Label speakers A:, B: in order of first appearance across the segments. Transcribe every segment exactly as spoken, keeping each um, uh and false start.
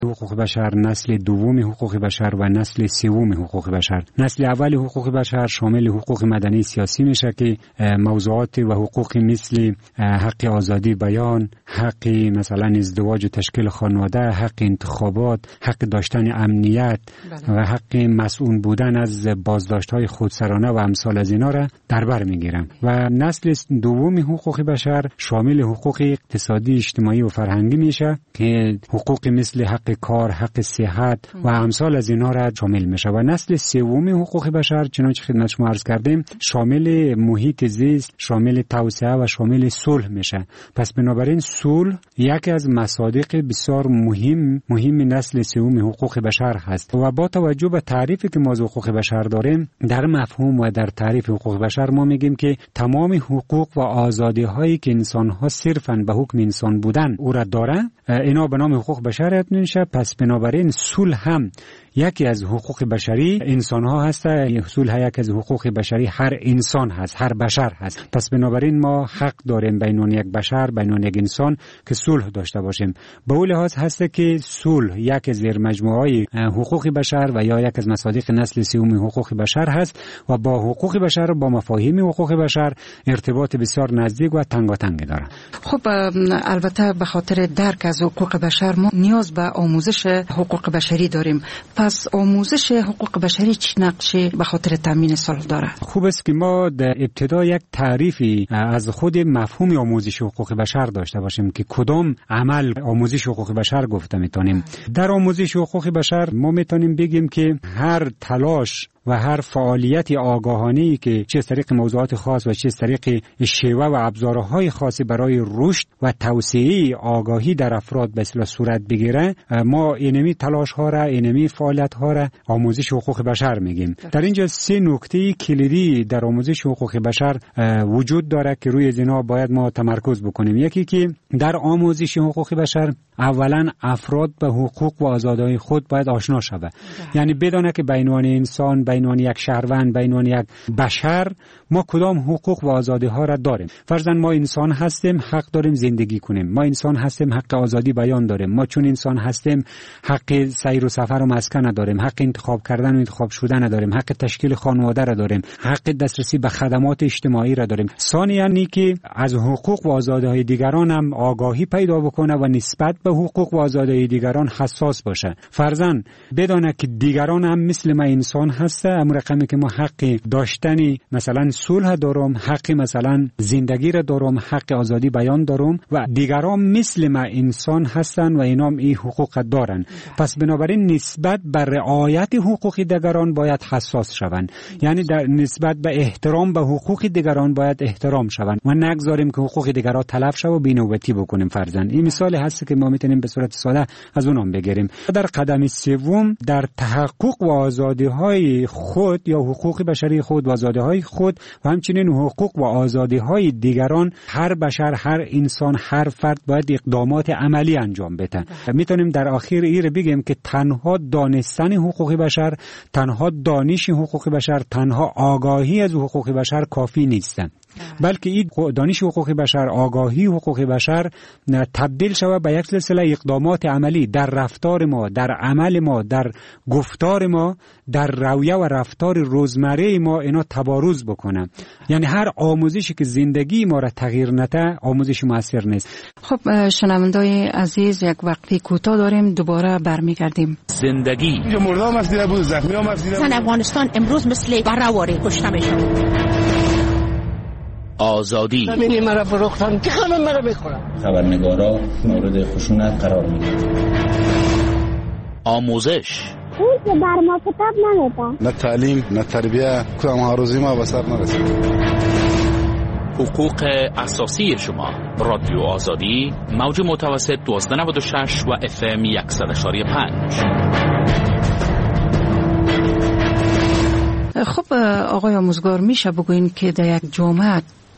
A: حقوق بشر، نسل دوم حقوق بشر و نسل سوم حقوق بشر. نسل اول حقوق بشر شامل حقوق مدنی سیاسی میشه که موضوعات و حقوق مثل حق آزادی بیان، حق مثلا ازدواج و تشکیل خانواده، حق انتخابات، حق داشتن امنیت بله. و حق مسئول بودن از بازداشت‌های خودسرانه و امثال از اینا را در بر میگیرن. و نسل دوم حقوق بشر شامل حقوق اقتصادی، اجتماعی و فرهنگی میشه که حقوق مثل حق کار، حق صحت و امثال از اینا را شامل میشه. و نسل سوم حقوق بشر چنانچه خدمت شما عرض کردیم شامل محیط زیست، شامل توسعه و شامل صلح میشه. پس بنابراین صلح یکی از مصادیق بسیار مهم مهم نسل سوم حقوق بشر هست. و با توجه به تعریفی که ما از حقوق بشر داریم، در مفهوم و در تعریف حقوق بشر ما میگیم که تمام حقوق و آزادی هایی که انسان ها صرفاً به حکم انسان بودن او را دارن، اینا به نام حقوق بشر میشه. پس بنابراین صلح هم یکی از حقوق بشری انسان ها هست. صلح یکی از حقوق بشری هر انسان هست، هر بشر هست. پس بنابراین ما حق داریم بین یک بشر، بین یک انسان که صلح داشته باشیم. به اون لحاظ هست که صلح یک از زیر مجموعه حقوق بشر و یا یک از مصادیق نسل سوم حقوق بشر هست و با حقوق بشر و با مفاهیم حقوق بشر ارتباط بسیار نزدیک و تنگاتنگ داره.
B: خب البته به خاطر درک از حقوق بشر ما نیاز به آموزش حقوق بشری داریم. پس آموزش حقوق بشری چه نقشی به خاطر تامین صلح داره؟
A: خوب است که ما در ابتدا یک تعریفی از خود مفهوم آموزش حقوق بشر داشته باشیم که کدام عمل آموزش حقوق بشر گفته میتونیم. در آموزش حقوق بشر ما میتونیم بگیم که هر تلاش و هر فعالیت آگاهانه‌ای که چه از طریق موضوعات خاص و چه از طریق شیوه و ابزارهای خاصی برای رشد و توسعه آگاهی در افراد به اصطلاح صورت بگیره، ما اینمی تلاش ها را، اینمی فعالیت ها را آموزش حقوق بشر میگیم. در اینجا سه نکته کلیدی در آموزش حقوق بشر وجود داره که روی اینا باید ما تمرکز بکنیم. یکی که در آموزش حقوق بشر اولا افراد به حقوق و آزادی‌های خود باید آشنا شود. یعنی بدونه که بین انسان، بین یک شهروند، بین یک بشر ما کدام حقوق و آزادی ها را داریم. فرضاً ما انسان هستیم، حق داریم زندگی کنیم. ما انسان هستیم، حق آزادی بیان داریم. ما چون انسان هستیم حق سیر و سفر و مسکن داریم، حق انتخاب کردن و انتخاب شدن داریم، حق تشکیل خانواده را داریم، حق دسترسی به خدمات اجتماعی را داریم. ثانیاً اینکه از حقوق و آزادی های دیگران هم آگاهی پیدا بکنه و نسبت به حقوق و آزادی دیگران حساس باشه. فرضاً بدونه که دیگران هم مثل ما انسان هست، اما رقمی که ما حق داشتنی مثلا صلح دارم، حق مثلا زندگی را دارم، حق آزادی بیان دارم و دیگران مثل ما انسان هستن و اینام این حقوق دارن. پس بنابراین نسبت به رعایت حقوق دیگران باید حساس شوند. یعنی در نسبت به احترام به حقوق دیگران باید احترام شوند و نگذاریم که حقوق دیگران تلف شه و بی‌نوبتی بکنیم. فرضاً این مثال هست که ما میتونیم به صورت ساده از اونام بگیریم. در قدم سوم در تحقق و آزادی‌های خود یا حقوق بشری خود و آزادی‌های خود و همچنین حقوق و آزادی‌های دیگران هر بشر، هر انسان، هر فرد باید اقدامات عملی انجام بده. میتونیم در آخر این بگیم که تنها دانستن حقوق بشر، تنها دانش حقوق بشر، تنها آگاهی از حقوق بشر کافی نیست، بلکه این دانش حقوق بشر، آگاهی حقوق بشر تبدیل شود به یک سلسله اقدامات عملی در رفتار ما، در عمل ما، در گفتار ما، در رویه و رفتار روزمره ما اینا تبارز بکنه. یعنی هر آموزشی که زندگی ما را تغییر نده آموزش موثر نیست.
B: خب شنوندای عزیز، یک وقتی کوتاه داریم، دوباره برمیگردیم.
C: زندگی
D: اینجا مردم هست دیده بود، زخمی هم هست دیده بود.
E: افغانستان امروز مثل برهواره کشته میشه.
C: آزادی
F: همینی مرا فروختن که همه مرا میخورن.
G: خبرنگارا مورد خشونت قرار میگیرن.
C: آموزش
H: اون که بر ما کتاب نمیده،
D: نه تعلیم نه تربیه، کدام هاروزی ما به سر نرسید.
C: حقوق اساسی شما. رادیو آزادی، موج متوسط دوازده نود و شش و اف ام صد و شش و پنج.
B: خب آقای آموزگار، میشه بگوین که در یک جامعه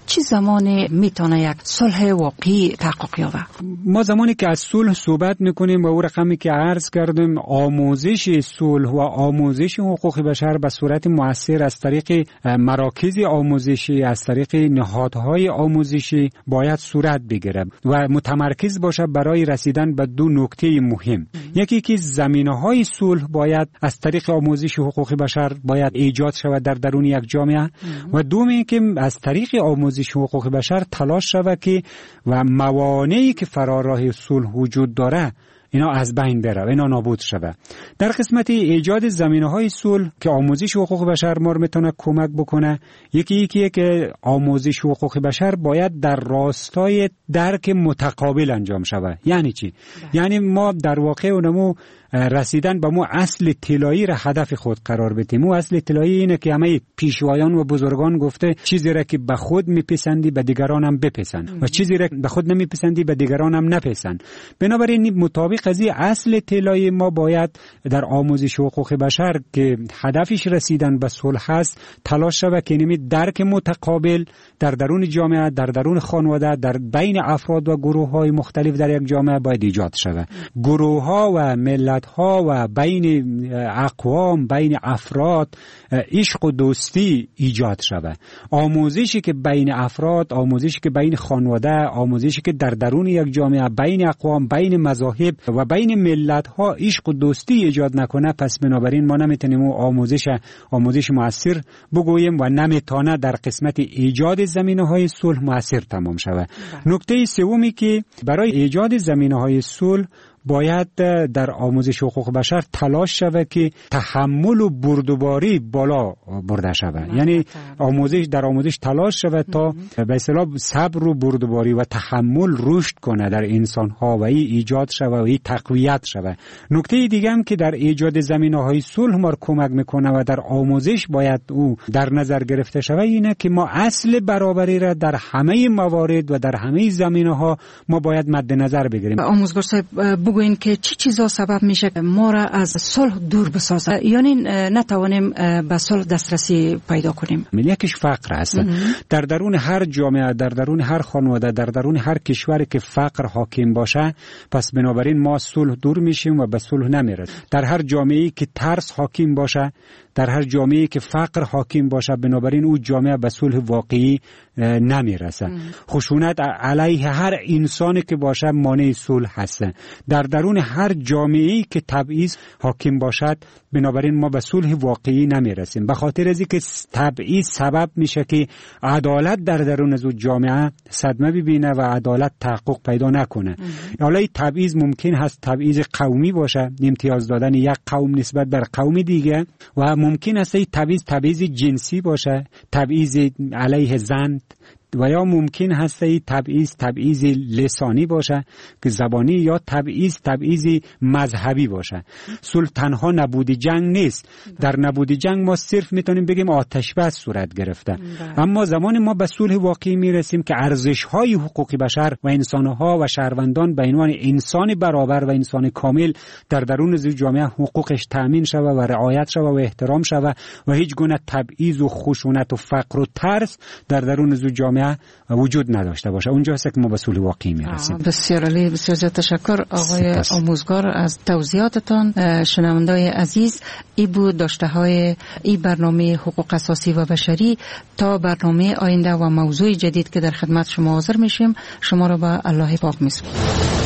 B: چه زمان میتونه یک صلح واقعی تحقق یابه؟
A: ما زمانی که از صلح صحبت میکنیم و او رقمی که عرض کردیم، آموزش صلح و آموزش حقوق بشر به صورت مؤثر از طریق مراکز آموزشی، از طریق نهادهای آموزشی باید صورت بگیره و متمرکز باشه برای رسیدن به دو نکته مهم. یکی که زمینه‌های صلح باید از طریق آموزش حقوق بشر باید ایجاد شود در درون یک جامعه و دومی که از طریق آموزش حقوق بشر تلاش شود که و موانعی که فرار راه صلح وجود داره اینا از بین بره، اینا نابود شود. در قسمت ایجاد زمینه‌های صلح که آموزش حقوق بشر ما میتونه کمک بکنه، یکی یکی که آموزش حقوق بشر باید در راستای درک متقابل انجام شود. یعنی چی؟ ده. یعنی ما در واقع اونمو رسیدن به مو اصل طلایی را هدف خود قرار بدیم. مو اصل طلایی اینه که همه پیشوایان و بزرگان گفته چیزی را که به خود میپسندی به دیگران هم بپسند و چیزی را به خود نمیپسندی به دیگران هم نپسند. بنابراین مطابق از این اصل طلایی ما باید در آموزش حقوق بشر که هدفش رسیدن به صلح است تلاش شود که نمی درک متقابل در درون جامعه، در درون خانواده، در بین افراد و گروه‌های مختلف در یک جامعه باید ایجاد شود. گروه‌ها و ملت ها و بین اقوام، بین افراد عشق و دوستی ایجاد شود. آموزشی که بین افراد، آموزشی که بین خانواده، آموزشی که در درون یک جامعه بین اقوام، بین مذاهب و بین ملت ها عشق و دوستی ایجاد نکنه، پس بنابراین ما نمیتونیم آموزش آموزش مؤثر بگوییم و نمیتونه در قسمت ایجاد زمینه‌های صلح مؤثر تمام شود. نکته سومی که برای ایجاد زمینه‌های صلح باید در آموزش حقوق بشر تلاش شود که تحمل و بردباری بالا برده شود. یعنی آموزش در آموزش تلاش شود تا به اصطلاح صبر و بردباری و تحمل رشد کنه در انسان ها و ای ایجاد شود و ای تقویت شود. نکته دیگه هم که در ایجاد زمینه‌های صلح ما کمک میکنه و در آموزش باید او در نظر گرفته شود اینه که ما اصل برابری را در همه موارد و در همه زمینه‌ها ما باید مد نظر بگیریم.
B: آموزگار صاحب بگوین که چی چیزا سبب میشه ما را از صلح دور بسازه، یعنی نتوانیم به صلح دسترسی پیدا کنیم؟
A: یکیش فقر هست. در درون هر جامعه، در درون هر خانواده، در درون هر کشوری که فقر حاکم باشه، پس بنابراین ما صلح دور میشیم و به صلح نمیرسیم. در هر جامعه‌ای که ترس حاکم باشه، در هر جامعه‌ای که فقر حاکم باشه، بنابراین اون جامعه به صلح واقعی نمیرسه. خشونت علیه هر انسانی که باشه مانع صلح هست. در درون هر جامعه‌ای که تبعیض حاکم باشد، بنابراین ما به صلح واقعی نمیرسیم. به خاطر از اینکه تبعیض سبب میشه که عدالت در درون از جامعه صدمه ببینه و عدالت تحقق پیدا نکنه. حالا این تبعیض ممکن هست تبعیض قومی باشه، امتیاز دادن یک قوم نسبت بر قوم دیگه، و ممکن است این تبعیض تبعیض جنسی باشه، تبعیض علیه زن، و یا ممکن هست این تبعیض تبعیض لسانی باشه که زبانی، یا تبعیض تبعیض مذهبی باشه. صلح تنها نبود جنگ نیست. در نبود جنگ ما صرف میتونیم بگیم آتش بس صورت گرفته. اما زمان ما به صلح واقعی میرسیم که ارزش‌های حقوق بشر و انسان‌ها و شهروندان به عنوان انسان برابر و انسان کامل در درون جامعه حقوقش تأمین شود و رعایت شود و احترام شود و هیچ گونه تبعیض و خشونت و فقر و ترس در درون جامعه وجود نداشته باشه. اونجا هست که ما به صلح واقعی میرسیم.
B: بسیار عالی، بسیار زیاد تشکر آقای آموزگار از توضیحاتتان. شنوندای عزیز، ای بود داشته های ای برنامه حقوق اساسی و بشری. تا برنامه آینده و موضوع جدید که در خدمت شما حاضر میشیم، شما را به الله پاک میسپارم.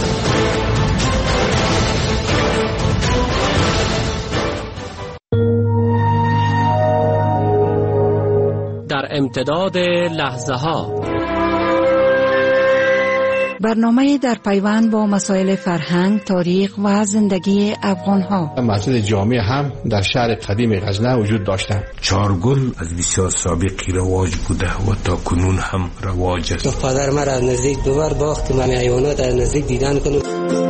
I: در امتداد لحظه ها،
B: برنامه در پیوند با مسائل فرهنگ، تاریخ و زندگی افغان ها.
J: مسجد جامع هم در شهر قدیم غزنه وجود داشتند.
K: چارگل از بسیار سابقی رواج بوده و تا کنون هم رواج است.
L: پدر مرا از نزدیک دوبار باخت من حیوانات از نزدیک دیدن کنم.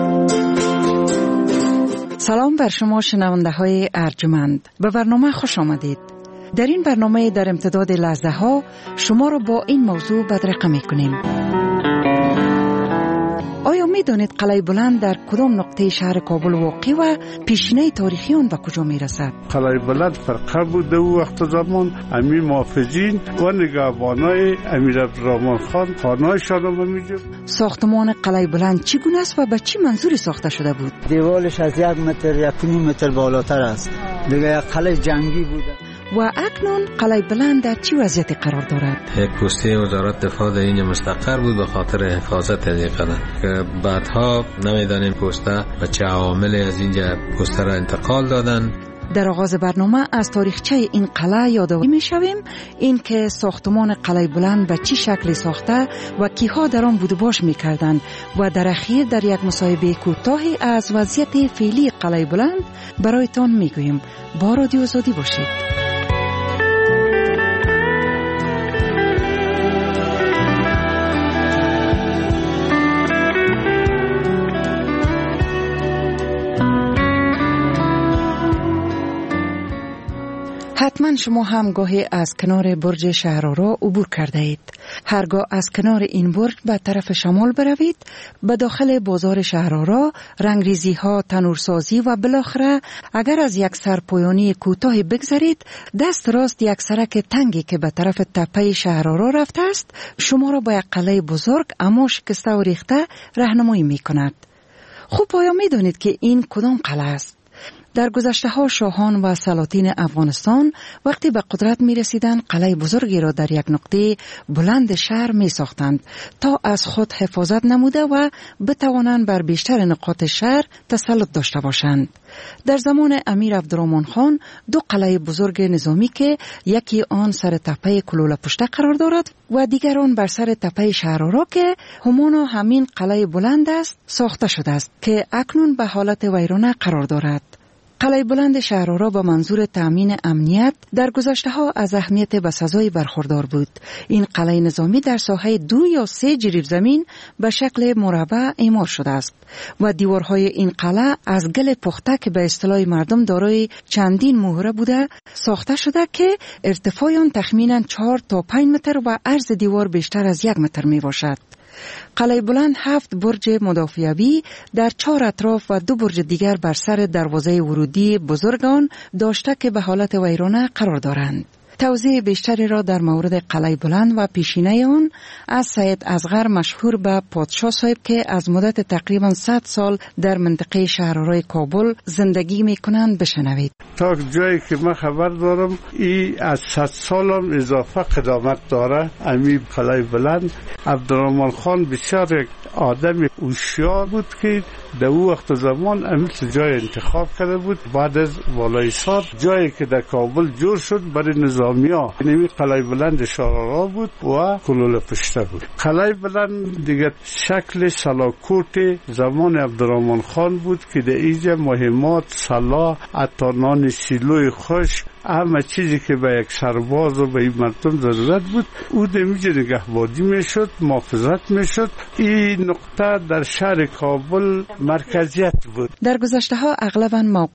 B: سلام بر شما شنونده های ارجمند، به برنامه خوش آمدید. در این برنامه در امتداد لحظه ها شما را با این موضوع بدرقه می کنیم. آیا می دانید قلعه بلند در کدام نقطه شهر کابل واقع و پیشینه تاریخی آن به کجا می رسد؟
D: قلعه بلند فرقه بود در وقت زمان. امیر محافظین و نگهبانای امیر عبدالرحمن خان خانه‌شان را می‌جو.
B: ساختمان قلعه بلند چگونه است و به چه منظوری ساخته شده بود؟
M: دیوارش از یک متر یک نیم متر بالاتر است. دیگه یک قلعه جنگی بوده.
B: و اکنون قلعه بلند در چه وضعیتی قرار دارد؟
N: یک پسته وزارت دفاع در اینجا مستقر بود به خاطر حفاظت از این قلعه که بعدها نمیدانیم پسته و چه عواملی از اینجا پسته را انتقال دادن.
B: در آغاز برنامه از تاریخچه این قلعه یادآوری می‌شویم، این که ساختمان قلعه بلند به چه شکلی ساخته و کیها در آن بود و باش می‌کردند و در اخیر در یک مصاحبه کوتاهی از وضعیت فعلی قلعه بلند برایتان می‌گوییم. با رادیو آزادی باشید. حتما شما هم گاهی از کنار برج شهرآرا عبور کرده اید. هرگاه از کنار این برج به طرف شمال بروید، به داخل بازار شهرآرا، رنگریزی ها، تنورسازی و بالاخره اگر از یک سرپایانی کوتاه بگذرید، دست راست یک سرک تنگی که به طرف تپه شهرآرا رفته است، شما را به یک قلعه بزرگ اما شکسته و ریخته راهنمایی می کند. خوب آیا می دانید که این کدام قلعه است؟ در گذشته ها شاهان و سلاطین افغانستان وقتی به قدرت می رسیدند قلعه بزرگی را در یک نقطه بلند شهر می ساختند تا از خود حفاظت نموده و بتوانند بر بیشتر نقاط شهر تسلط داشته باشند. در زمان امیر عبدالرحمن خان دو قلعه بزرگ نظامی که یکی آن سر تپه کلوله پشته قرار دارد و دیگر آن بر سر تپه شهرآرا که همانا همین قلعه بلند است ساخته شده است که اکنون به حالت ویرانه قرار دارد. قلعه بلند شهرآرا با منظور تأمین امنیت در گذشته ها از اهمیت بسزایی برخوردار بود. این قلعه نظامی در ساحه دو یا سه جریب زمین به شکل مربع اعمار شده است و دیوارهای این قلعه از گل پخته که به اصطلاح مردم دارای چندین مهره بوده ساخته شده که ارتفاع آن تخمینا چهار تا پنج متر و عرض دیوار بیشتر از یک متر می باشد. قلعه بلند هفت برج مدافعوی در چهار اطراف و دو برج دیگر بر سر دروازه ورودی بزرگ آن داشته که به حالت ویرانه قرار دارند. توضیح بیشتری را در مورد قلعه بلند و پیشینه آن از سید اصغر مشهور به پادشاه صاحب که از مدت تقریبا صد سال در منطقه شهرآرای کابل زندگی می کنند بشنوید.
D: تا جایی که من خبر دارم ای از صد سال هم اضافه قدامت داره. امیر قلعه بلند عبدالرحمن خان بسیار یک آدم هوشیار بود که در او وقت زمان امیل جای انتخاب کرده بود. بعد از والایسار جایی که در کابل جور شد برای نظامی ها اینمی قلعه بلند شهرآرا بود و کلوله پشته بود. قلعه بلند دیگه شکل سلاکوت زمان عبدالرحمن خان بود که در اینجا مهمات سلاح اتانان سیلوی خوش همه چیزی که به یک سرباز و به این مردم ضرورت بود او دمیجه نگهبانی میشد، محافظت میشد. این نقطه در شهر کابل مرکزیت بود.
B: در گذشته ها اغلباً موقع